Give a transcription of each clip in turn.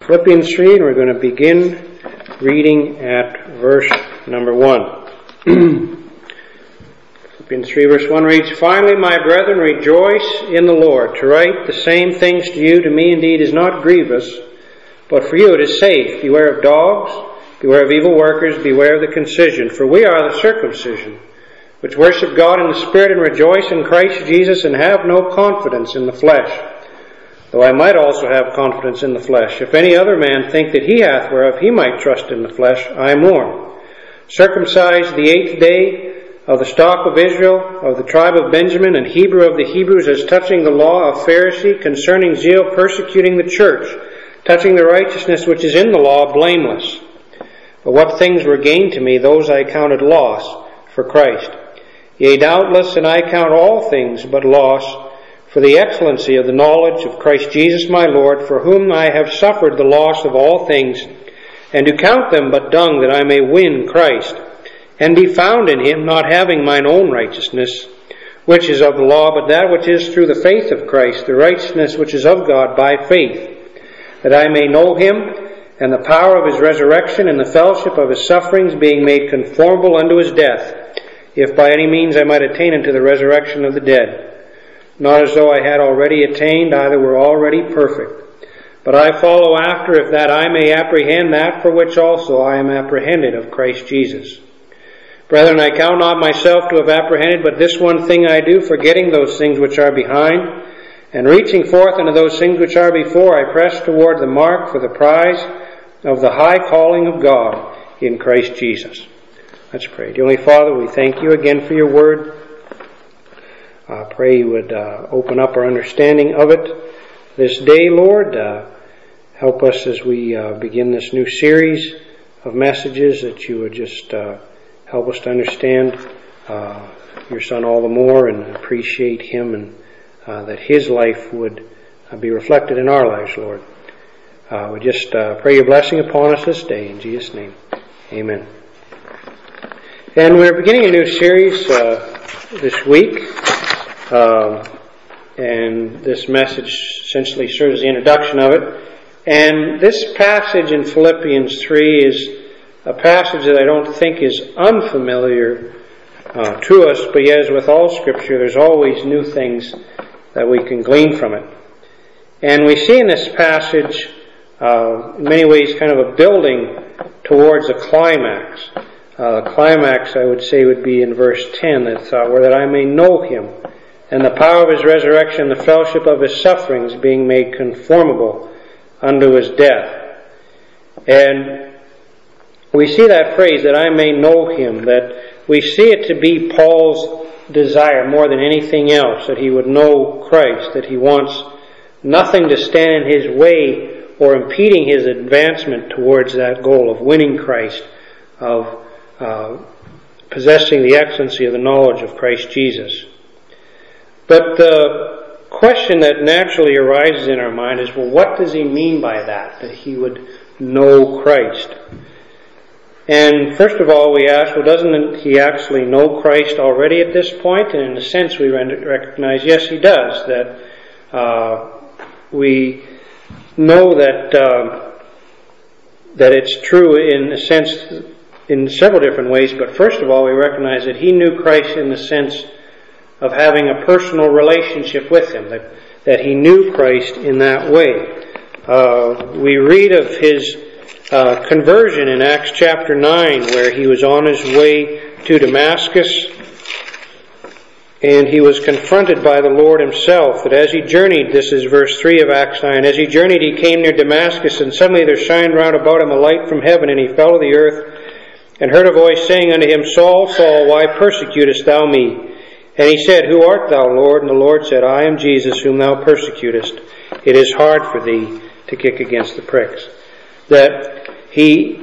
Philippians 3, and we're going to begin reading at verse number 1. Philippians 3 verse 1 reads, "Finally, my brethren, rejoice in the Lord. To write the same things to you, to me indeed, is not grievous, but for you it is safe. Beware of dogs, beware of evil workers, beware of the concision. For we are the circumcision, which worship God in the Spirit and rejoice in Christ Jesus, and have no confidence in the flesh. Though I might also have confidence in the flesh. If any other man think that he hath whereof he might trust in the flesh, I more. Circumcised the 8th day, of the stock of Israel, of the tribe of Benjamin, and Hebrew of the Hebrews, as touching the law, of Pharisee, concerning zeal, persecuting the church, touching the righteousness which is in the law, blameless. But what things were gained to me, those I counted loss for Christ. Yea, doubtless, and I count all things but loss, for the excellency of the knowledge of Christ Jesus my Lord, for whom I have suffered the loss of all things, and do count them but dung, that I may win Christ, and be found in him, not having mine own righteousness, which is of the law, but that which is through the faith of Christ, the righteousness which is of God by faith, that I may know him, and the power of his resurrection, and the fellowship of his sufferings, being made conformable unto his death, if by any means I might attain unto the resurrection of the dead. Not as though I had already attained, either were already perfect. But I follow after, if that I may apprehend that for which also I am apprehended of Christ Jesus. Brethren, I count not myself to have apprehended, but this one thing I do, forgetting those things which are behind, and reaching forth unto those things which are before, I press toward the mark for the prize of the high calling of God in Christ Jesus." Let's pray. Dear Heavenly Father, we thank you again for your word. I pray you would open up our understanding of it this day, Lord. Help us as we begin this new series of messages, that you would just help us to understand your Son all the more and appreciate him, and that his life would be reflected in our lives, Lord. We just pray your blessing upon us this day. In Jesus' name, amen. And we're beginning a new series this week. And this message essentially serves as the introduction of it. And this passage in Philippians 3 is a passage that I don't think is unfamiliar to us, but yet, as with all Scripture, there's always new things that we can glean from it. And we see in this passage, in many ways, kind of a building towards a climax. The climax, I would say, would be in verse 10, where that I may know him, and the power of his resurrection, the fellowship of his sufferings, being made conformable unto his death. And we see that phrase, that I may know him, that we see it to be Paul's desire more than anything else, that he would know Christ, that he wants nothing to stand in his way or impeding his advancement towards that goal of winning Christ, of possessing the excellency of the knowledge of Christ Jesus. But the question that naturally arises in our mind is, well, what does he mean by that he would know Christ? And first of all, we ask, well, doesn't he actually know Christ already at this point? And in a sense, we recognize, yes, he does. That we know that it's true in a sense, in several different ways. But first of all, we recognize that he knew Christ in the sense of having a personal relationship with him, that he knew Christ in that way. We read of his conversion in Acts chapter 9, where he was on his way to Damascus, and he was confronted by the Lord himself, that as he journeyed, this is verse 3 of Acts 9, as he journeyed he came near Damascus, and suddenly there shined round about him a light from heaven, and he fell to the earth, and heard a voice saying unto him, Saul, Saul, why persecutest thou me? And he said, Who art thou, Lord? And the Lord said, I am Jesus, whom thou persecutest. It is hard for thee to kick against the pricks. That he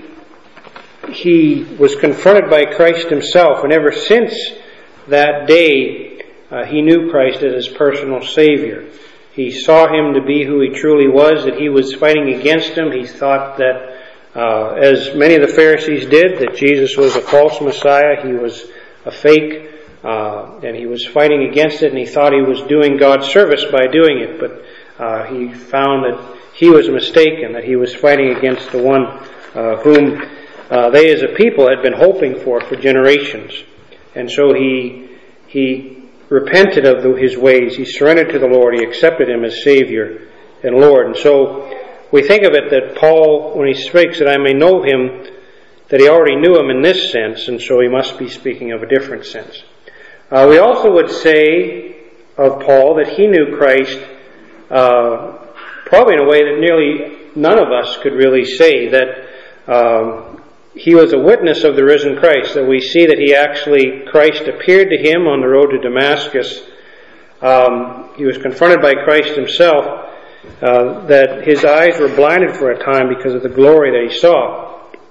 was confronted by Christ himself, and ever since that day, he knew Christ as his personal Savior. He saw him to be who he truly was, that he was fighting against him. He thought that, as many of the Pharisees did, that Jesus was a false Messiah, he was a fake, and he was fighting against it, and he thought he was doing God's service by doing it. But he found that he was mistaken, that he was fighting against the one whom they as a people had been hoping for generations. And so he repented of his ways. He surrendered to the Lord. He accepted him as Savior and Lord. And so we think of it that Paul, when he speaks that I may know him, that he already knew him in this sense, and so he must be speaking of a different sense. We also would say of Paul that he knew Christ probably in a way that nearly none of us could really say, that he was a witness of the risen Christ, that we see that Christ appeared to him on the road to Damascus. He was confronted by Christ himself, that his eyes were blinded for a time because of the glory that he saw.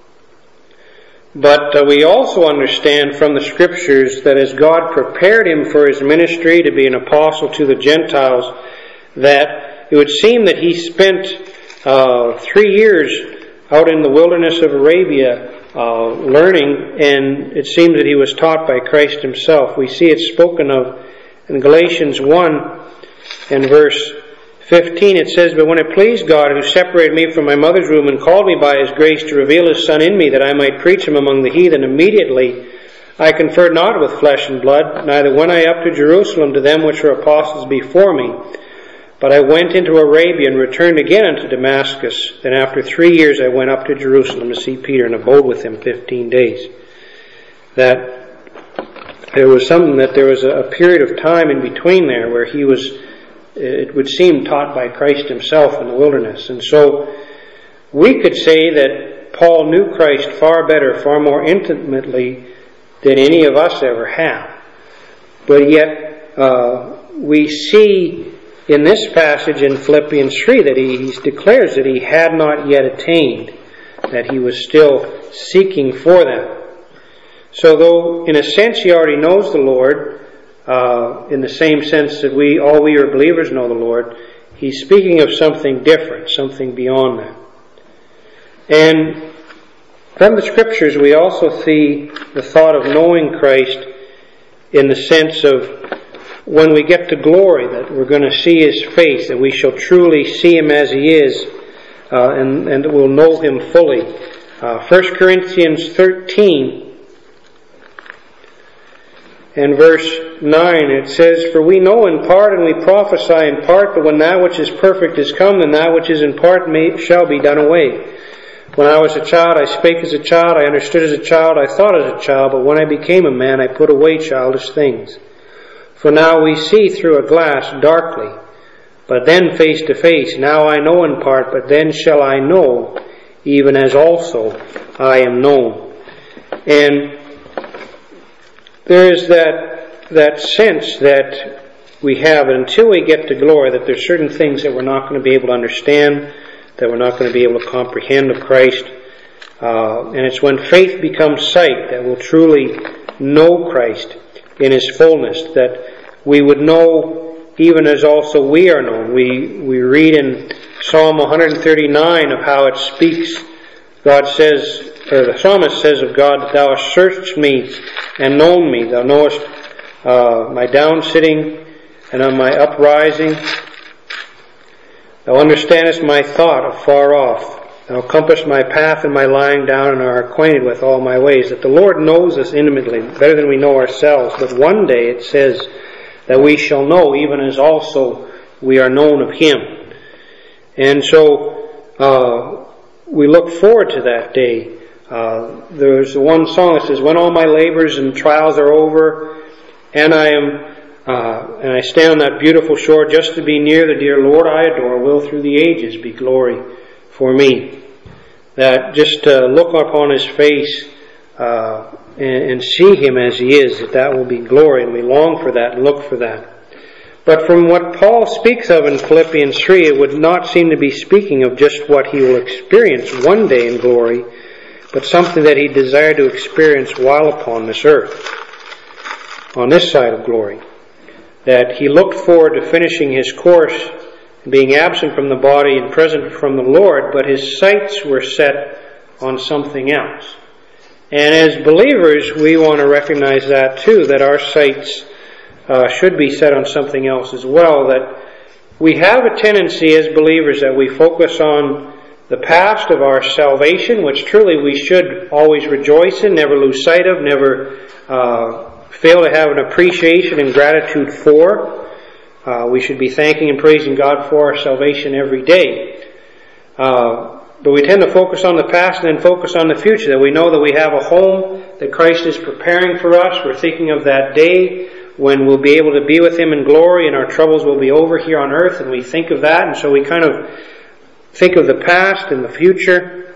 But we also understand from the Scriptures that as God prepared him for his ministry to be an apostle to the Gentiles, that it would seem that he spent 3 years out in the wilderness of Arabia learning, and it seems that he was taught by Christ himself. We see it spoken of in Galatians 1 and verse 15. It says, "But when it pleased God, who separated me from my mother's womb and called me by his grace to reveal his Son in me, that I might preach him among the heathen, immediately I conferred not with flesh and blood, neither went I up to Jerusalem to them which were apostles before me. But I went into Arabia and returned again unto Damascus. Then after 3 years I went up to Jerusalem to see Peter and abode with him 15 days. That there was a period of time in between there where he was, it would seem, taught by Christ himself in the wilderness. And so we could say that Paul knew Christ far better, far more intimately than any of us ever have. But yet we see in this passage in Philippians 3 that he declares that he had not yet attained, that he was still seeking for that. So though in a sense he already knows the Lord, in the same sense that all we are believers know the Lord, he's speaking of something different, something beyond that. And from the Scriptures we also see the thought of knowing Christ in the sense of when we get to glory, that we're going to see his face, that we shall truly see him as he is, and that we'll know him fully. 1 Corinthians 13 and verse 9, it says, "For we know in part and we prophesy in part, but when that which is perfect is come, then that which is in part shall be done away. When I was a child, I spake as a child, I understood as a child, I thought as a child, but when I became a man, I put away childish things. For now we see through a glass darkly, but then face to face. Now I know in part, but then shall I know, even as also I am known." And there is that sense that we have until we get to glory, that there's certain things that we're not going to be able to understand, that we're not going to be able to comprehend of Christ. And it's when faith becomes sight that we'll truly know Christ in his fullness, that we would know even as also we are known. We read in Psalm 139 of how it speaks. God says, or the psalmist says of God, that thou hast searched me and known me. Thou knowest my down sitting and on my uprising. Thou understandest my thought afar off. Thou compassest my path and my lying down, and are acquainted with all my ways. That the Lord knows us intimately, better than we know ourselves. But one day it says that we shall know, even as also we are known of him. And so we look forward to that day. There's one song that says, "When all my labors and trials are over, and I stand on that beautiful shore, just to be near the dear Lord I adore, will through the ages be glory for me." That just to look upon his face and see him as he is, that will be glory, and we long for that and look for that. But from what Paul speaks of in Philippians 3, it would not seem to be speaking of just what he will experience one day in glory, but something that he desired to experience while upon this earth, on this side of glory. That he looked forward to finishing his course, being absent from the body and present from the Lord, but his sights were set on something else. And as believers, we want to recognize that too, that our sights should be set on something else as well, that we have a tendency as believers that we focus on the past of our salvation, which truly we should always rejoice in, never lose sight of, never fail to have an appreciation and gratitude for. We should be thanking and praising God for our salvation every day. But we tend to focus on the past and then focus on the future, that we know that we have a home that Christ is preparing for us. We're thinking of that day when we'll be able to be with Him in glory and our troubles will be over here on earth, and we think of that, and so we kind of think of the past and the future.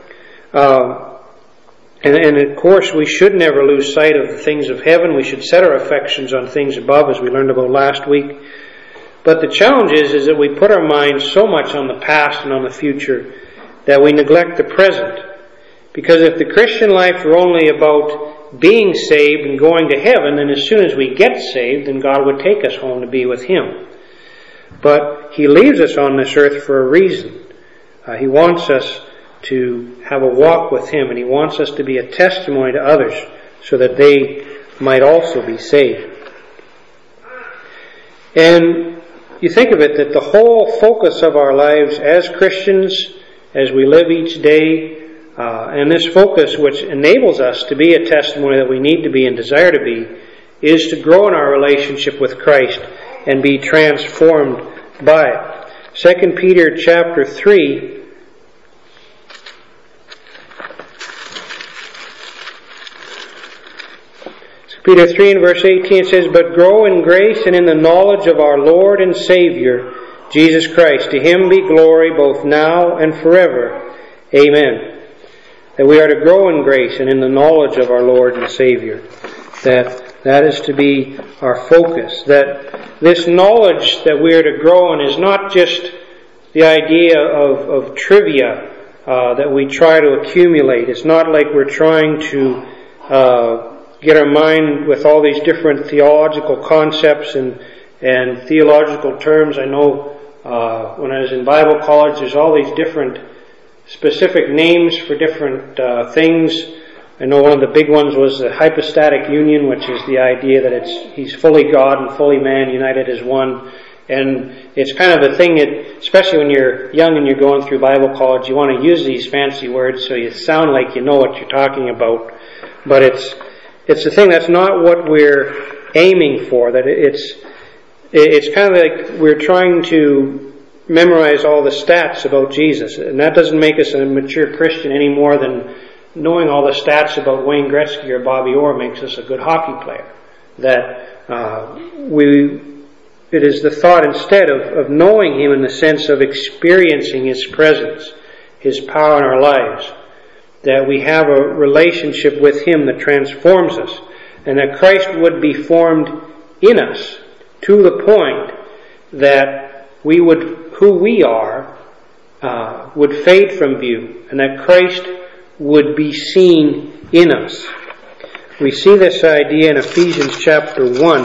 And of course, we should never lose sight of the things of heaven. We should set our affections on things above, as we learned about last week. But the challenge is that we put our minds so much on the past and on the future that we neglect the present. Because if the Christian life were only about being saved and going to heaven, then as soon as we get saved, then God would take us home to be with Him. But He leaves us on this earth for a reason. He wants us to have a walk with Him, and He wants us to be a testimony to others so that they might also be saved. And you think of it that the whole focus of our lives as Christians, as we live each day, and this focus which enables us to be a testimony that we need to be and desire to be, is to grow in our relationship with Christ and be transformed by it. 2 Peter chapter 3, Peter 3 and verse 18 says, "But grow in grace and in the knowledge of our Lord and Savior, Jesus Christ. To Him be glory both now and forever. Amen." That we are to grow in grace and in the knowledge of our Lord and Savior. That is to be our focus. That this knowledge that we are to grow in is not just the idea of trivia that we try to accumulate. It's not like we're trying to get our mind with all these different theological concepts and theological terms. I know when I was in Bible college, there's all these different specific names for different things. I know one of the big ones was the hypostatic union, which is the idea that He's fully God and fully man, united as one. And it's kind of a thing that, especially when you're young and you're going through Bible college, you want to use these fancy words so you sound like you know what you're talking about. But it's the thing that's not what we're aiming for. That it's kind of like we're trying to memorize all the stats about Jesus, and that doesn't make us a mature Christian any more than knowing all the stats about Wayne Gretzky or Bobby Orr makes us a good hockey player. It is the thought instead of knowing Him in the sense of experiencing His presence, His power in our lives, that we have a relationship with Him that transforms us, and that Christ would be formed in us to the point that who we are would fade from view, and that Christ would be seen in us. We see this idea in Ephesians chapter 1.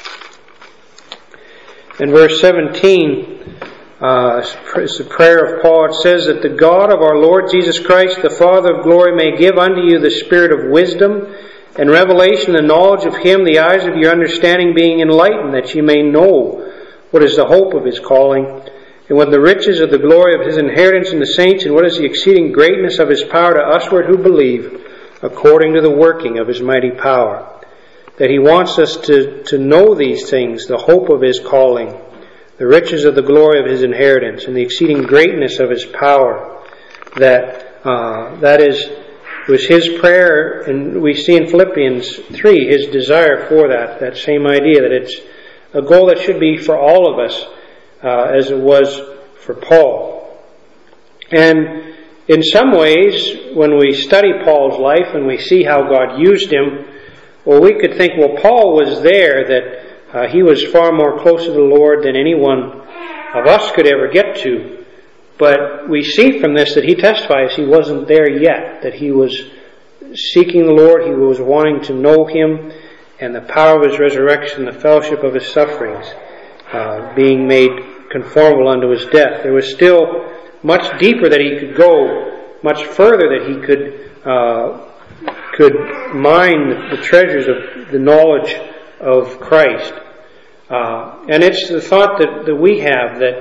In verse 17, it's a prayer of Paul. It says that the God of our Lord Jesus Christ, the Father of glory, may give unto you the spirit of wisdom and revelation, the knowledge of Him, the eyes of your understanding being enlightened, that ye may know what is the hope of His calling, and what the riches of the glory of His inheritance in the saints, and what is the exceeding greatness of His power to usward who believe, according to the working of His mighty power. That He wants us to know these things, the hope of His calling, the riches of the glory of His inheritance, and the exceeding greatness of His power. That was His prayer, and we see in Philippians 3 His desire for that same idea, that it's a goal that should be for all of us, as it was for Paul. And in some ways, when we study Paul's life and we see how God used him, well, we could think, well, Paul was there, that he was far more close to the Lord than anyone of us could ever get to. But we see from this that he testifies he wasn't there yet, that he was seeking the Lord, he was wanting to know Him, and the power of His resurrection, the fellowship of His sufferings, being made conformable unto His death. There was still much deeper that he could go, much further that he could mine the treasures of the knowledge of Christ. And it's the thought that we have, that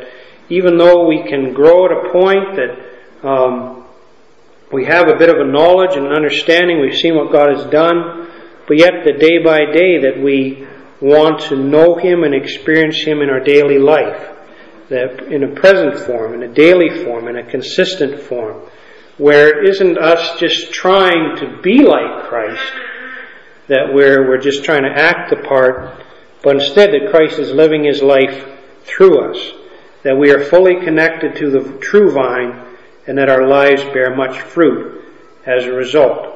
even though we can grow at a point that we have a bit of a knowledge and an understanding, we've seen what God has done, but yet the day by day that we want to know Him and experience Him in our daily life, that in a present form, in a daily form, in a consistent form, where it isn't us just trying to be like Christ, that we're just trying to act the part, but instead that Christ is living His life through us, that we are fully connected to the true vine, and that our lives bear much fruit as a result.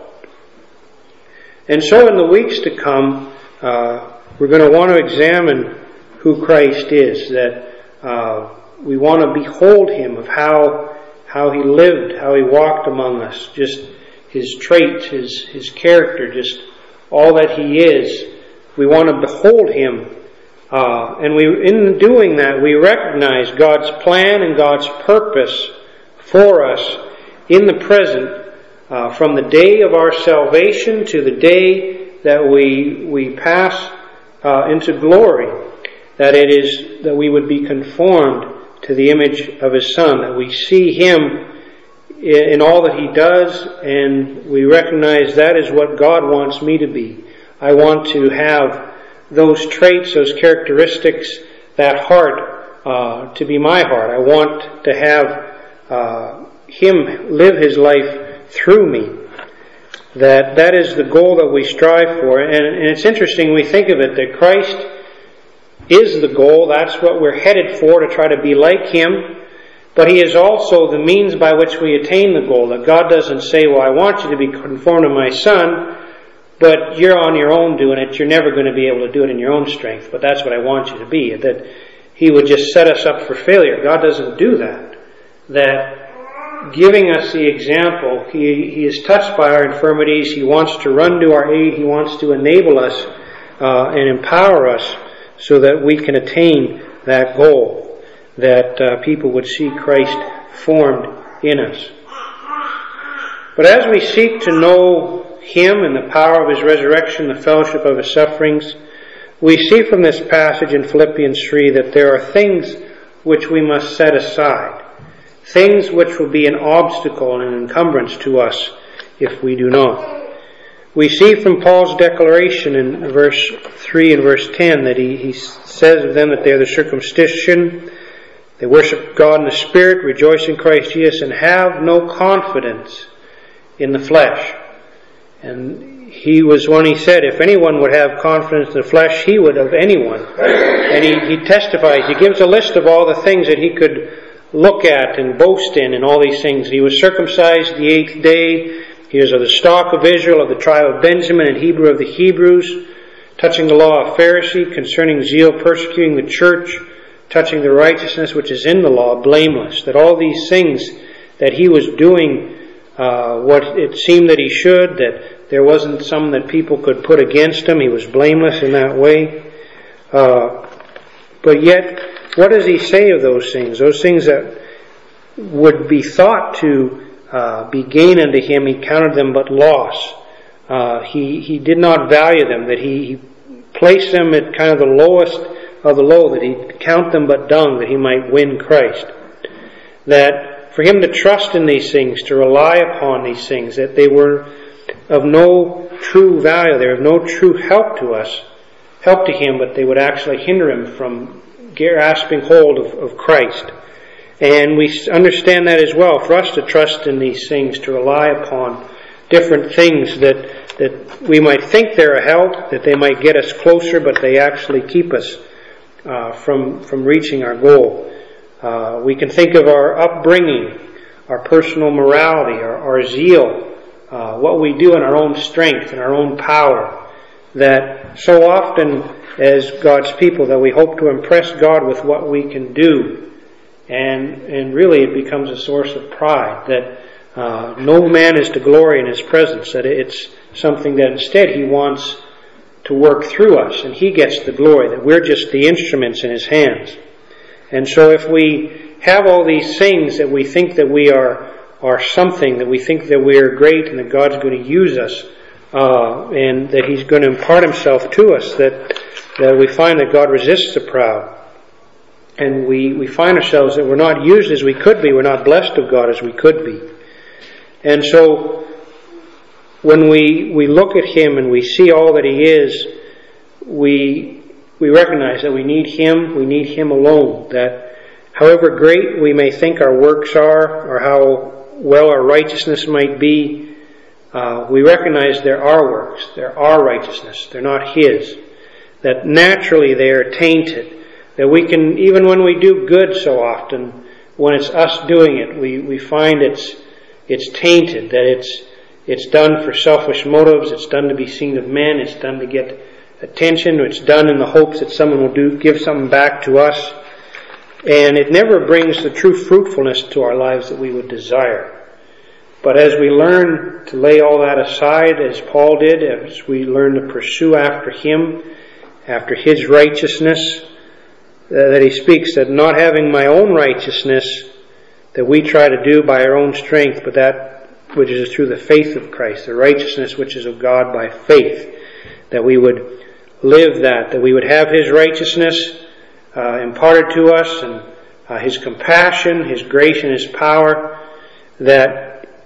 And so in the weeks to come, we're going to want to examine who Christ is, that we want to behold Him, of how He lived, how He walked among us, just His traits, His character, just all that He is. We want to behold Him. And in doing that, we recognize God's plan and God's purpose for us in the present, from the day of our salvation to the day that we pass into glory, that it is that we would be conformed to the image of His Son, that we see Him in all that He does, and we recognize that is what God wants me to be. I want to have those traits, those characteristics, that heart to be my heart. I want to have Him live His life through me. That is the goal that we strive for. And it's interesting, we think of it, that Christ is the goal. That's what we're headed for, to try to be like Him. But He is also the means by which we attain the goal. That God doesn't say, well, I want you to be conformed to my Son, but you're on your own doing it. You're never going to be able to do it in your own strength, but that's what I want you to be. That He would just set us up for failure. God doesn't do that. That giving us the example, He is touched by our infirmities. He wants to run to our aid. He wants to enable us and empower us so that we can attain that goal, that people would see Christ formed in us. But as we seek to know Him and the power of His resurrection, the fellowship of His sufferings, we see from this passage in Philippians 3 that there are things which we must set aside, things which will be an obstacle and an encumbrance to us if we do not. We see from Paul's declaration in verse 3 and verse 10 that he says of them that they are the circumcision, they worship God in the Spirit, rejoice in Christ Jesus, and have no confidence in the flesh. And he said, if anyone would have confidence in the flesh, he would of anyone. And he testifies, he gives a list of all the things that he could look at and boast in and all these things. He was circumcised the 8th day. He was of the stock of Israel, of the tribe of Benjamin, and Hebrew of the Hebrews, touching the law of Pharisee, concerning zeal persecuting the church, touching the righteousness which is in the law, blameless. That all these things that he was doing, what it seemed that he should, that there wasn't some that people could put against him. He was blameless in that way. But yet, what does he say of those things? Those things that would be thought to be gain unto him, he counted them but loss. He did not value them, that he placed them at kind of the lowest of the low, that he'd count them but dung, that he might win Christ. That for him to trust in these things, to rely upon these things, that they were of no true value, they were of no true help to him, but they would actually hinder him from grasping hold of Christ. And we understand that as well, for us to trust in these things, to rely upon different things that we might think they're a help, that they might get us closer, but they actually keep us from reaching our goal. We can think of our upbringing, our personal morality, our zeal, what we do in our own strength and our own power, that so often as God's people that we hope to impress God with what we can do, and really it becomes a source of pride, that no man is to glory in His presence, that it's something that instead He wants to work through us, and He gets the glory, that we're just the instruments in His hands. And so if we have all these things that we think that we are something, that we think that we are great and that God's going to use us, and that He's going to impart Himself to us, that we find that God resists the proud. And we find ourselves that we're not used as we could be. We're not blessed of God as we could be. And so when we look at Him and we see all that He is, we recognize that we need Him. We need Him alone. That however great we may think our works are, or how well our righteousness might be, we recognize they're our works. They're our righteousness. They're not His. That naturally they are tainted. That we can, even when we do good so often, when it's us doing it, we find it's tainted, that it's done for selfish motives, it's done to be seen of men, it's done to get attention, it's done in the hopes that someone will give something back to us. And it never brings the true fruitfulness to our lives that we would desire. But as we learn to lay all that aside, as Paul did, as we learn to pursue after Him, after His righteousness, that he speaks that not having my own righteousness that we try to do by our own strength, but that which is through the faith of Christ, the righteousness which is of God by faith, that we would live that we would have His righteousness imparted to us, and His compassion, His grace, and His power, that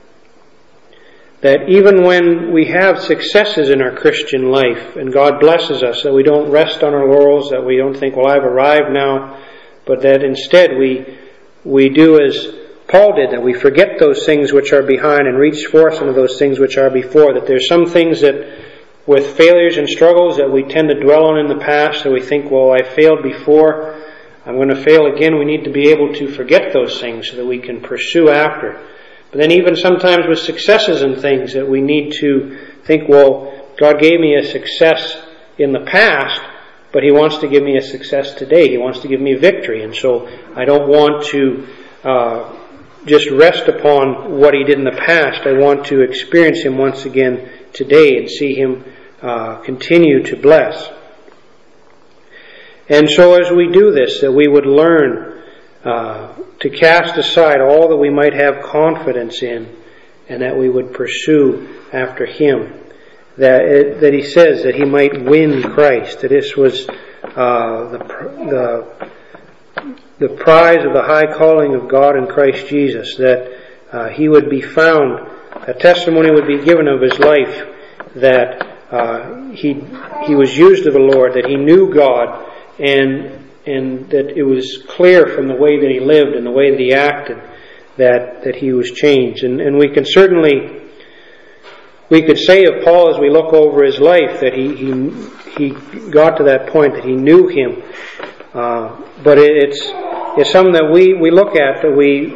even when we have successes in our Christian life and God blesses us, that we don't rest on our laurels, that we don't think, well, I've arrived now, but that instead we do as Paul did, that we forget those things which are behind and reach forth into those things which are before. That there's some things that with failures and struggles that we tend to dwell on in the past, that we think, well, I failed before, I'm going to fail again. We need to be able to forget those things so that we can pursue after. But then even sometimes with successes and things, that we need to think, well, God gave me a success in the past, but He wants to give me a success today. He wants to give me victory. And so I don't want to just rest upon what He did in the past. I want to experience Him once again today and see Him continue to bless. And so as we do this, that we would learn to cast aside all that we might have confidence in, and that we would pursue after Him. That He says that He might win Christ. That this was the prize of the high calling of God in Christ Jesus. That He would be found, a testimony would be given of His life, that he was used of the Lord, that he knew God, and that it was clear from the way that he lived and the way that he acted that he was changed. And we can certainly, we could say of Paul as we look over his life that he got to that point that he knew Him. But it's something that we look at, that we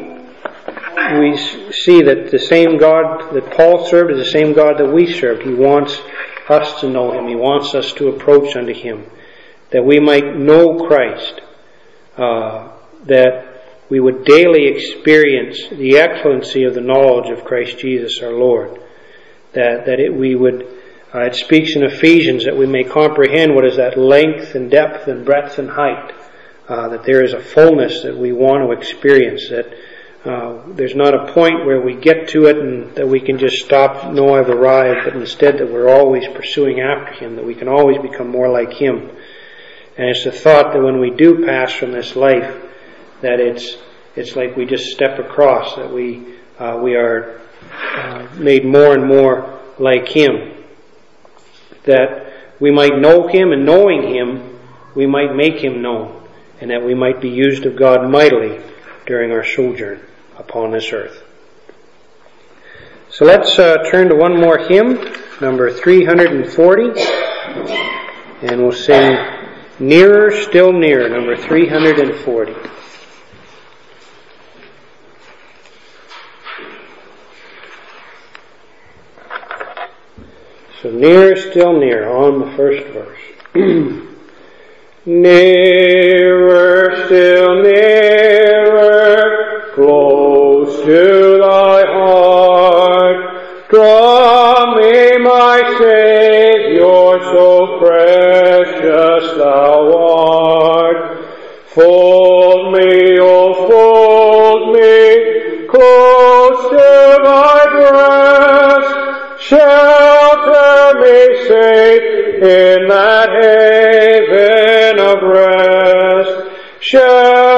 see that the same God that Paul served is the same God that we served. He wants us to know Him. He wants us to approach unto Him, that we might know Christ, that we would daily experience the excellency of the knowledge of Christ Jesus our Lord, it speaks in Ephesians that we may comprehend what is that length and depth and breadth and height, that there is a fullness that we want to experience, that there's not a point where we get to it and that we can just stop, no, I've arrived, but instead that we're always pursuing after Him, that we can always become more like Him. And it's the thought that when we do pass from this life, that it's like we just step across, that we are made more and more like Him, that we might know Him, and knowing Him, we might make Him known, and that we might be used of God mightily during our sojourn upon this earth. So let's turn to one more hymn, number 340, and we'll sing Nearer, Still Nearer, number 340. So nearer, still nearer, on the first verse. Nearer, still nearer, close to Thy heart, draw me, my Saviour, so precious Thou art. Fold me, oh fold me, close to Thy breast, shelter me safe in that haven of rest.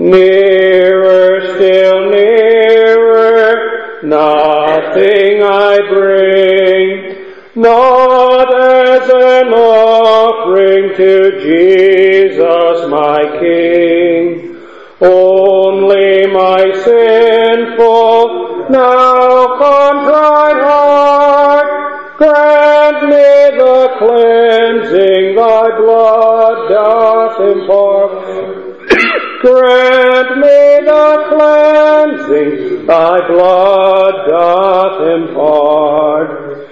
Nearer, still nearer, nothing I bring, not as an offering to Jesus my King. Only my sinful, now contrite heart, grant me the cleansing thy blood doth impart. Grant me the cleansing thy blood doth impart.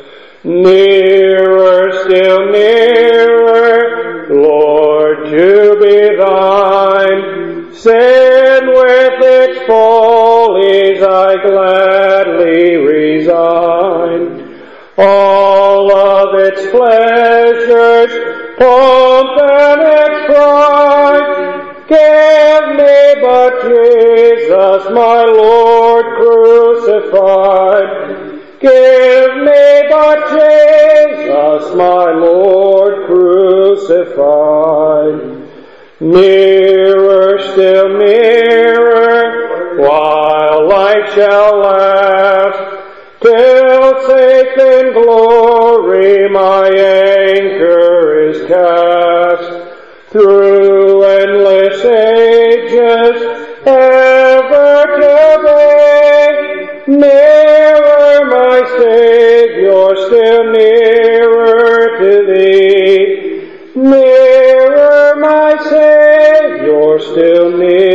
Nearer, still nearer, Lord, to be thine. Sin with its follies I gladly resign. All of its pleasures, pomp and its pride, give me but Jesus, my Lord crucified. Give me but Jesus, my Lord crucified. Nearer, still nearer, while life shall last, till safe in glory my anchor is cast. Through endless ages, ever to be, nearer my Savior, still nearer to thee. Nearer my Savior, still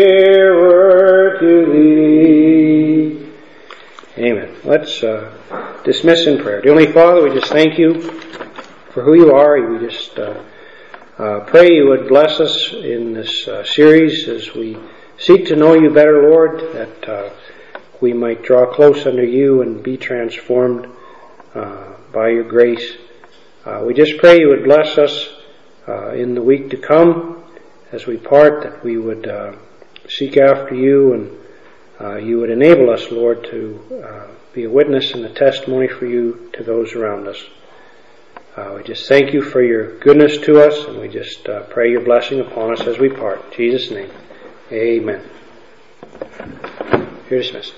nearer to thee. Amen. Let's dismiss in prayer. Dear Heavenly Father, we just thank you for who you are. We just pray you would bless us in this series as we seek to know you better, Lord, that we might draw close unto you and be transformed by your grace. We just pray you would bless us in the week to come as we part, that we would seek after you and you would enable us, Lord, to be a witness and a testimony for you to those around us. We just thank you for your goodness to us, and we just pray your blessing upon us as we part. In Jesus' name, amen. You're dismissed.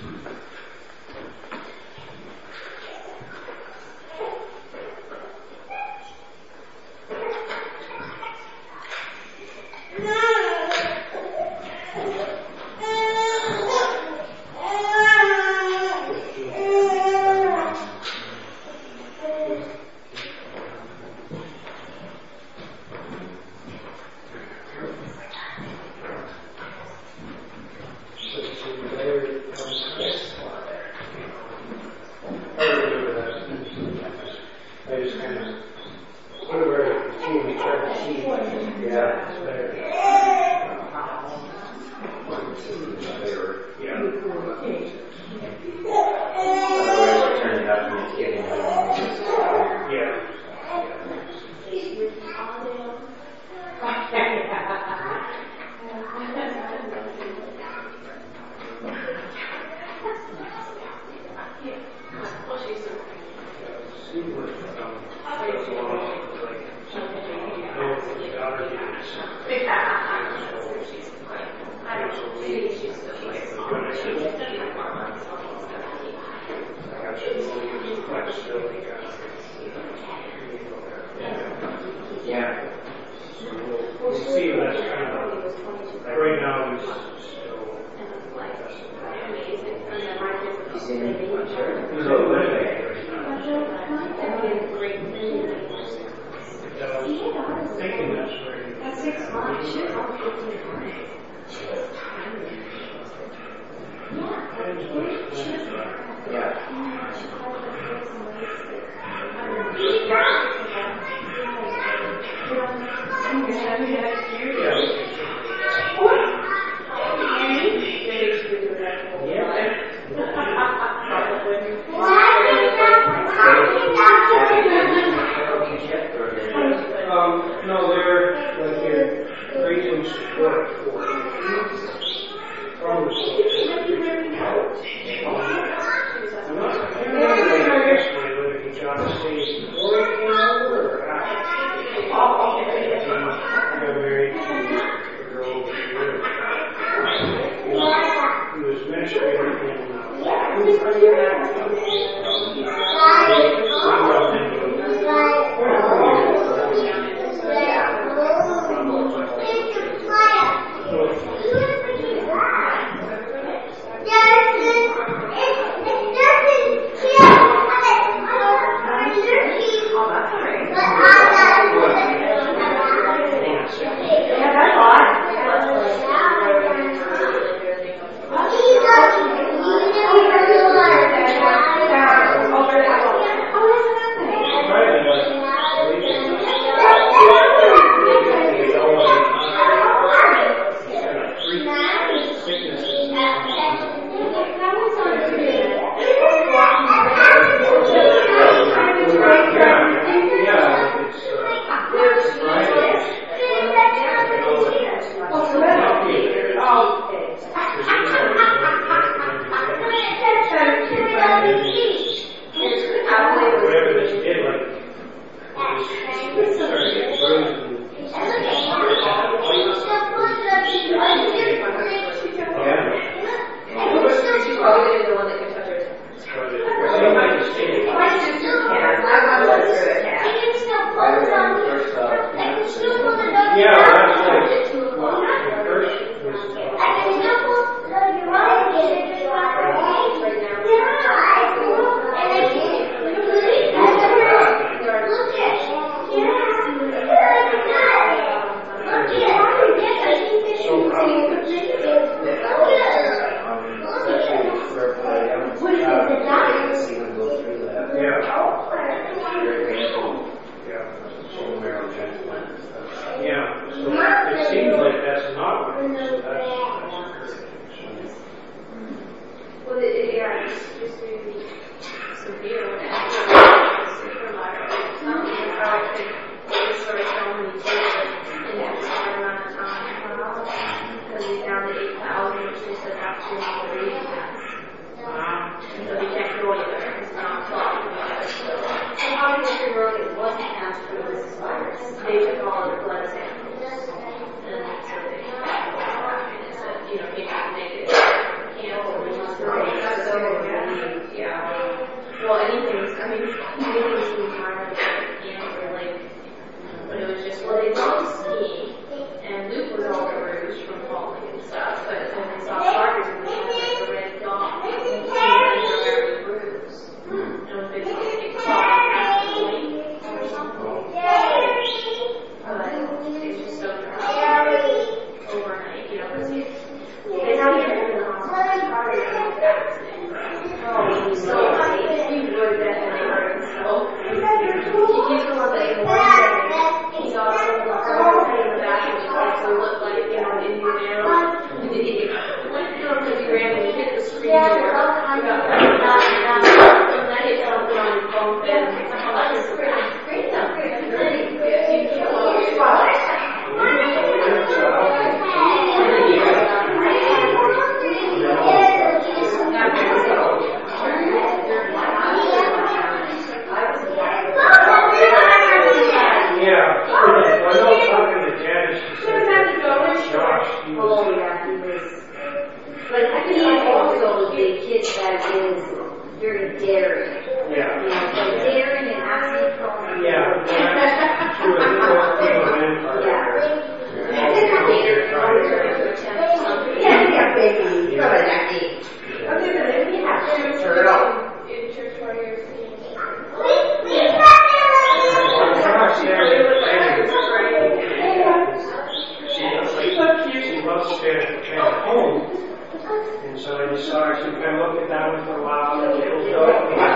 And so I decided to kind of look at that one for a while, and it was